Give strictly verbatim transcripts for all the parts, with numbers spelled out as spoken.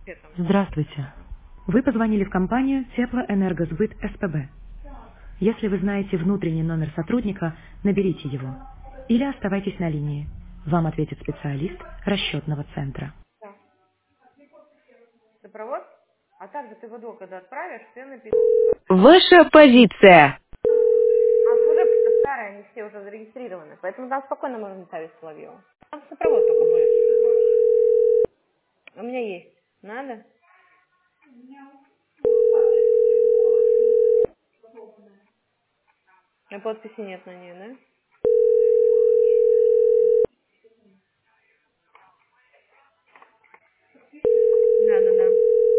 Цветом. Здравствуйте. Вы позвонили в компанию Теплоэнергосбыт СПБ. Если вы знаете внутренний номер сотрудника, наберите его. Или оставайтесь на линии. Вам ответит специалист расчетного центра. Да. Сопровод? А также ты в ВДО, когда отправишь, ты напишешь. Ваша позиция. А служебки старые, они все уже зарегистрированы. Поэтому там спокойно можно ставить Соловьеву. Там сопровод только будет. У меня есть. Надо? А подписи нет на ней, да? Да, да, да.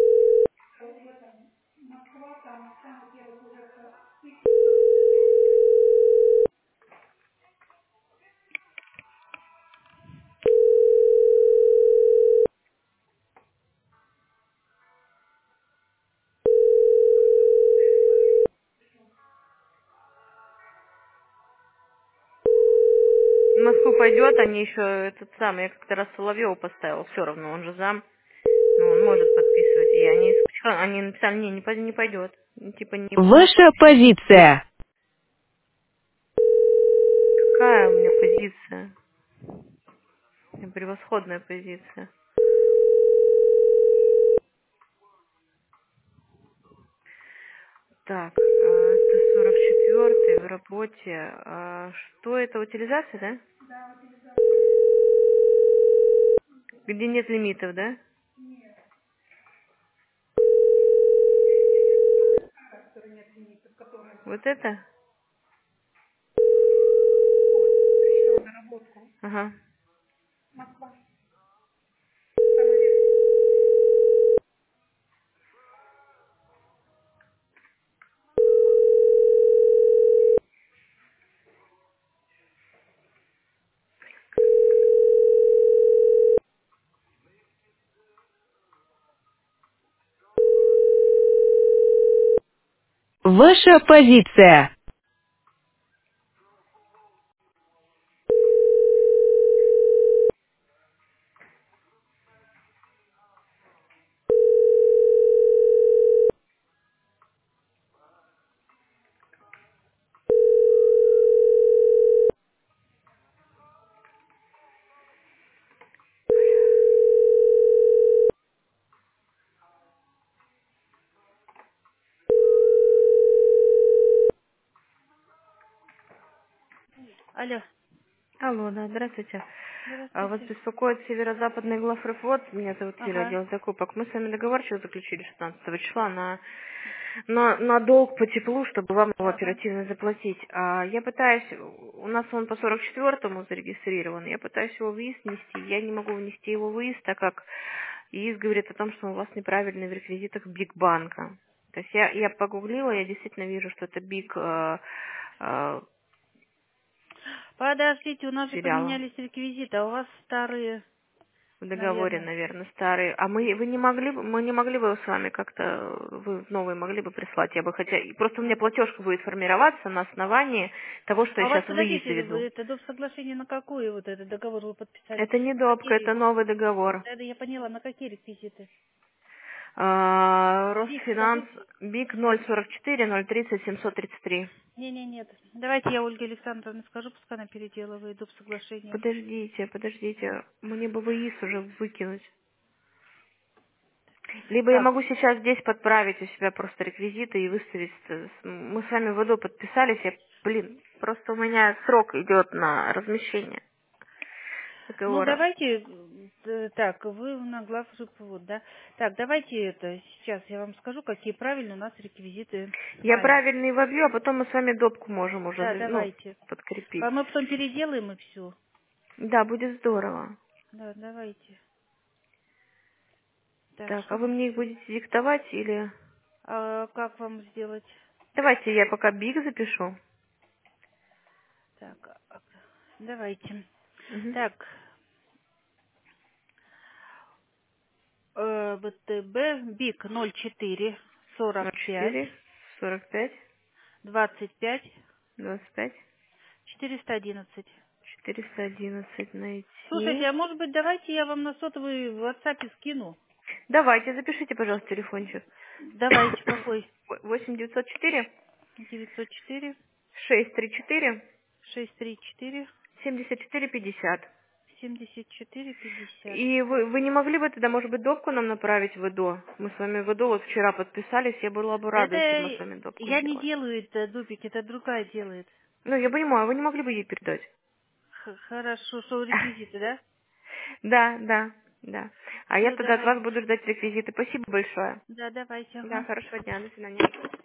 В Москву пойдет, они еще этот самый, я как-то раз Соловьеву поставил, все равно, он же зам, ну, он может подписывать, и они, они написали, не, не, пой- не пойдет, Ну, типа не, не Ваша позиция. какая у меня позиция, у меня превосходная позиция. Так, а, это сорок четвёртый в работе, а, что это, утилизация, да? Где нет лимитов, да? Вот это? Ага. Ваша позиция. Алло, Алло, да, здравствуйте. А, вас здравствуйте. беспокоит северо-западный главрефлот. Меня зовут Юлия, Ага. отдел закупок. Мы с вами договорчик заключили шестнадцатого числа на, на, на долг по теплу, чтобы вам его Ага. оперативно заплатить. А я пытаюсь, у нас он по сорок четвёртому зарегистрирован, я пытаюсь его выезд внести. Я не могу внести его выезд, так как ИИС говорит о том, что у вас неправильно в реквизитах Бигбанка. То есть я, я погуглила, я действительно вижу, что это Биг э, э, Подождите, у нас же филиал. поменялись реквизиты, а у вас старые, В договоре, наверное. наверное, старый. А мы, вы не могли бы, мы не могли бы с вами как-то, вы новые могли бы прислать? Я бы хотя, и просто у меня платежка будет формироваться на основании того, что А я у вас, сейчас выезд подождите, заведу. вы- это доп. Соглашение на какой вот этот договор вы подписали? Это не На какие допка, это ре- новый договор. Это я поняла, на какие реквизиты? А, Биг, Росфинанс, скажите. БИК ноль сорок четыре ноль тридцать семьсот тридцать три. Не, не, нет. Давайте я Ольге Александровне скажу, пускай она переделывает доп. Соглашение. Подождите, подождите, мне бы выезд уже выкинуть. Либо я Так, могу сейчас здесь подправить у себя просто реквизиты и выставить. с- с- Мы с вами в ВДО подписались. Я, блин, просто у меня срок идет на размещение ну договора. давайте, э, так, вы на главжиповод, да? Так, давайте это, сейчас я вам скажу, какие правильные у нас реквизиты с Я вами. правильный вобью, а потом мы с вами допку можем уже, Да, за- ну, давайте. подкрепить. А мы потом переделаем и все. Да, будет здорово. Да, давайте. Так, Так, а что вы мы... мне их будете диктовать или... А как вам сделать? Давайте я пока биг запишу. Так, а- давайте. Угу. Так, э, ВТБ, БИК ноль четыре сорок ноль пять четыре сорок пять двадцать пять двадцать пять четыреста одиннадцать. четыреста одиннадцать Слушайте, найти. а может быть давайте я вам на сотовый в WhatsApp скину? Давайте, запишите, пожалуйста, телефончик. Давайте, какой? восемь девятьсот четыре девятьсот четыре шесть три четыре шесть три четыре семьдесят четыре пятьдесят. семьдесят четыре пятьдесят. И вы, вы не могли бы тогда, может быть, допку нам направить в ИДО? Мы с вами в ИДО вот вчера подписались, я была бы рада, если бы мы с Это вами допку я не сделали. делаю это, Дубик, это другая делает. Ну, я понимаю, вы не могли бы ей передать? Х- Хорошо, что реквизиты, да? Да, да, да. А я Все, тогда от давайте. вас буду ждать реквизиты. Спасибо большое. Да, давайте, Да, ага. хорошего дня, до свидания.